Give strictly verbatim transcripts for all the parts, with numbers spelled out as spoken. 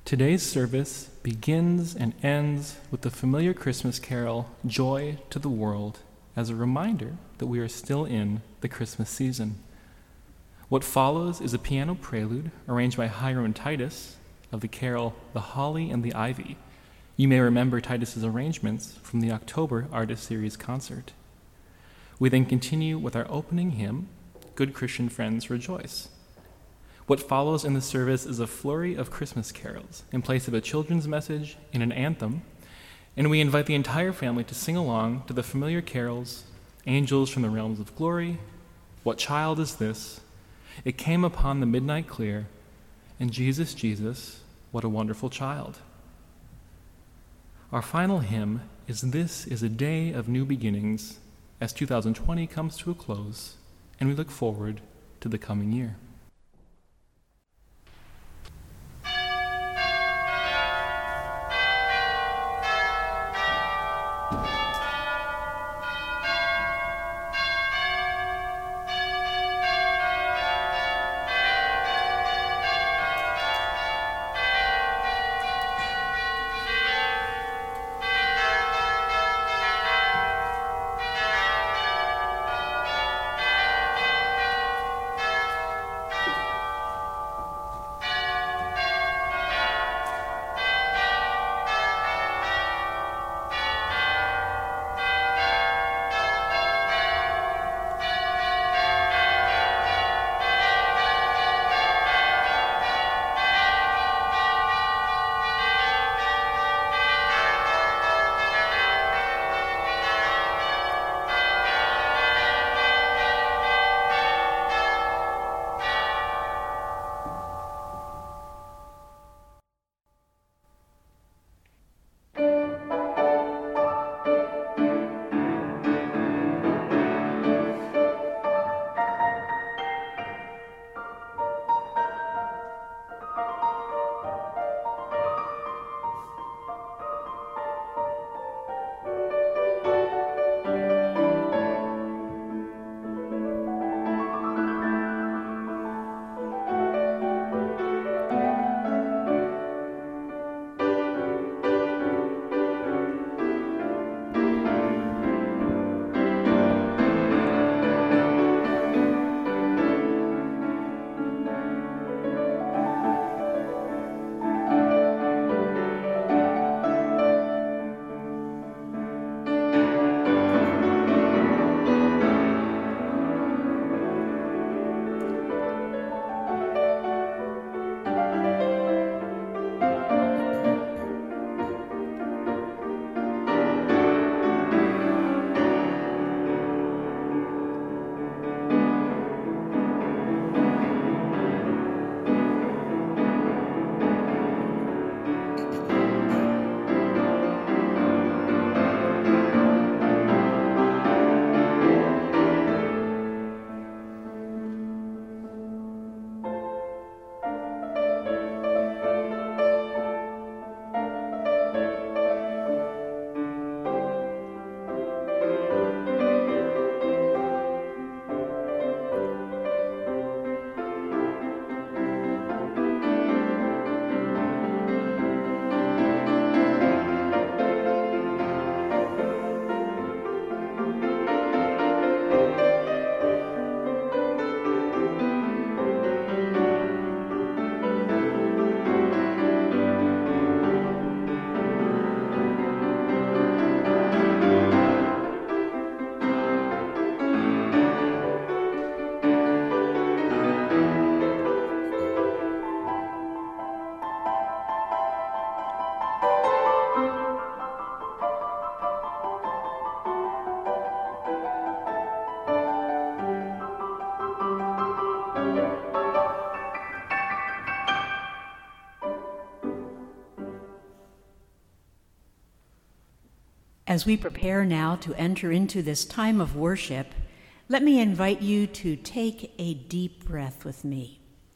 Today's service begins and ends with the familiar Christmas carol, Joy to the World, as a reminder that we are still in the Christmas season. What follows is a piano prelude arranged by Hiram Titus of the carol, The Holly and the Ivy. You may remember Titus's arrangements from the October Artist Series concert. We then continue with our opening hymn, Good Christian Friends Rejoice. What follows in the service is a flurry of Christmas carols in place of a children's message and an anthem, and we invite the entire family to sing along to the familiar carols, Angels from the Realms of Glory, What Child is This? It Came Upon the Midnight Clear, and Jesus, Jesus, What a Wonderful Child. Our final hymn is This is a Day of New Beginnings, as two thousand twenty comes to a close, and we look forward to the coming year. As we prepare now to enter into this time of worship, let me invite you to take a deep breath with me.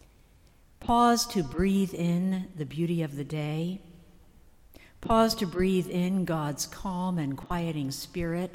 Pause to breathe in the beauty of the day. Pause to breathe in God's calm and quieting spirit.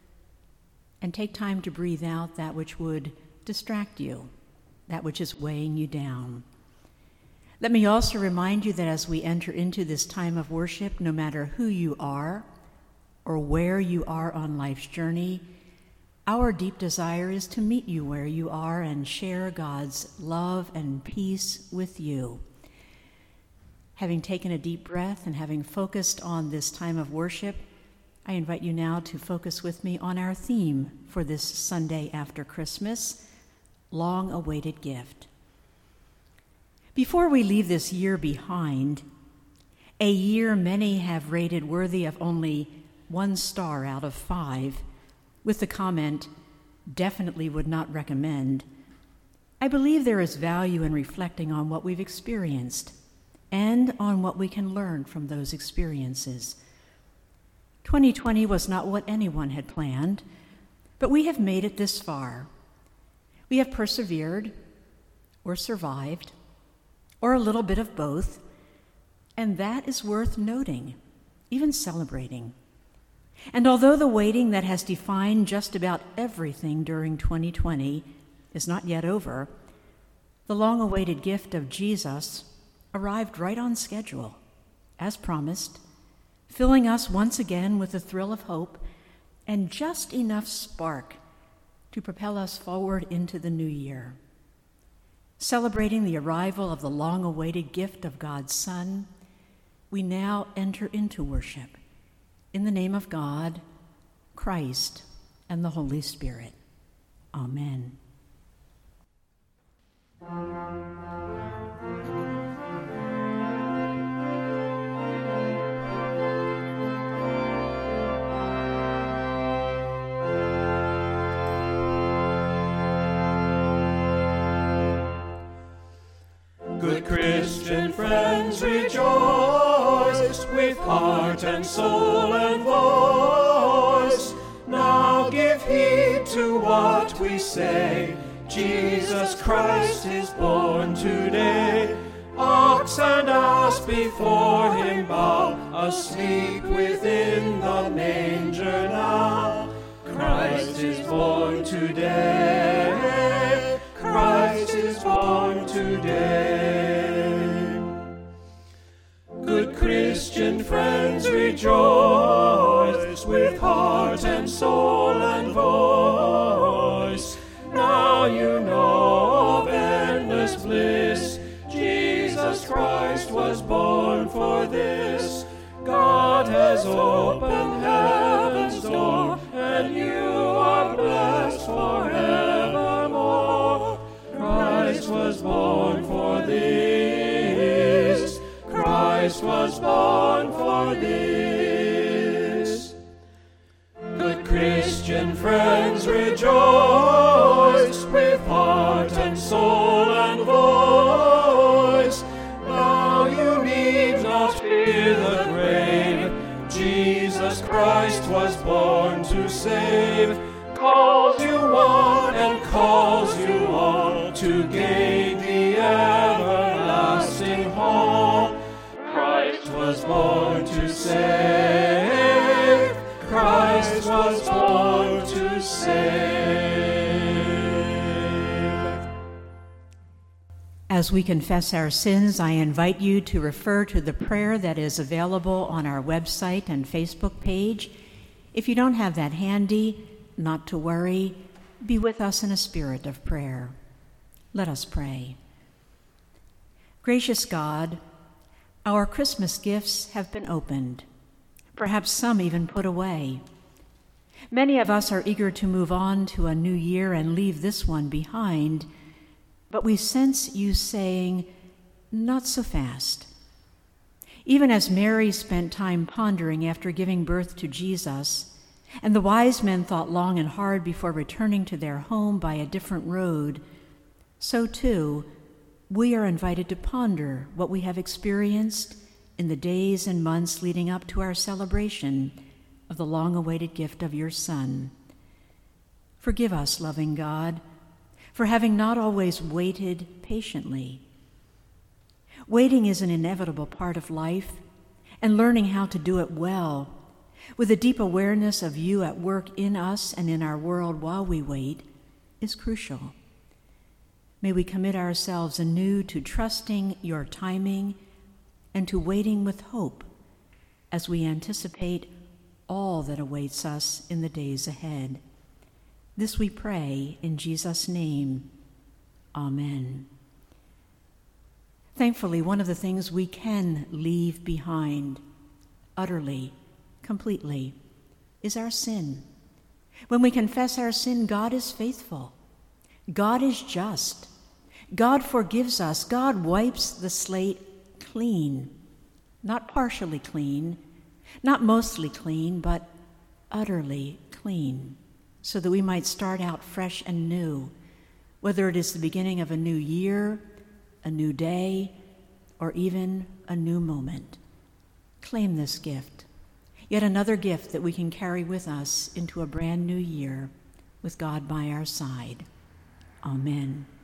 And take time to breathe out that which would distract you, that which is weighing you down. Let me also remind you that as we enter into this time of worship, no matter who you are or where you are on life's journey, our deep desire is to meet you where you are and share God's love and peace with you. Having taken a deep breath and having focused on this time of worship, I invite you now to focus with me on our theme for this Sunday after Christmas, long-awaited gift. Before we leave this year behind, a year many have rated worthy of only one star out of five, with the comment, definitely would not recommend, I believe there is value in reflecting on what we've experienced and on what we can learn from those experiences. twenty twenty was not what anyone had planned, but we have made it this far. We have persevered, or survived, or a little bit of both, and that is worth noting, even celebrating. And although the waiting that has defined just about everything during twenty twenty is not yet over, the long-awaited gift of Jesus arrived right on schedule, as promised, filling us once again with a thrill of hope and just enough spark to propel us forward into the new year. Celebrating the arrival of the long-awaited gift of God's Son, we now enter into worship in the name of God, Christ, and the Holy Spirit. Amen. Good Christian friends, rejoice with heart and soul and voice. Now give heed to what we say. Jesus Christ is born today. Ox and ass before him bow, asleep within the manger now. Christ is born today. Christ is born today. Good Christian friends, rejoice with heart and soul and voice. Now you know of endless bliss. Jesus Christ was born for this. God has opened heaven's door, and you are blessed forevermore. Christ was born for this. Christ was born for this. Good Christian friends, rejoice with heart and soul and voice. Now you need not fear the grave. Jesus Christ was born to save. Calls you one and calls you all to gain the everlasting home. Christ was born to save. Christ was born to save. As we confess our sins, I invite you to refer to the prayer that is available on our website and Facebook page. If you don't have that handy, not to worry, be with us in a spirit of prayer. Let us pray. Gracious God, our Christmas gifts have been opened, perhaps some even put away. Many of us are eager to move on to a new year and leave this one behind, but we sense you saying, not so fast. Even as Mary spent time pondering after giving birth to Jesus, and the wise men thought long and hard before returning to their home by a different road, so too, we are invited to ponder what we have experienced in the days and months leading up to our celebration of the long-awaited gift of your Son. Forgive us, loving God, for having not always waited patiently. Waiting is an inevitable part of life, and learning how to do it well, with a deep awareness of you at work in us and in our world while we wait, is crucial. may we commit ourselves anew to trusting your timing and to waiting with hope as we anticipate all that awaits us in the days ahead. This we pray in Jesus' name. Amen. Thankfully, one of the things we can leave behind utterly, completely, is our sin. When we confess our sin, God is faithful. God is just. God forgives us. God wipes the slate clean, not partially clean, not mostly clean, but utterly clean, so that we might start out fresh and new, whether it is the beginning of a new year, a new day, or even a new moment. Claim this gift, yet another gift that we can carry with us into a brand new year with God by our side. Amen.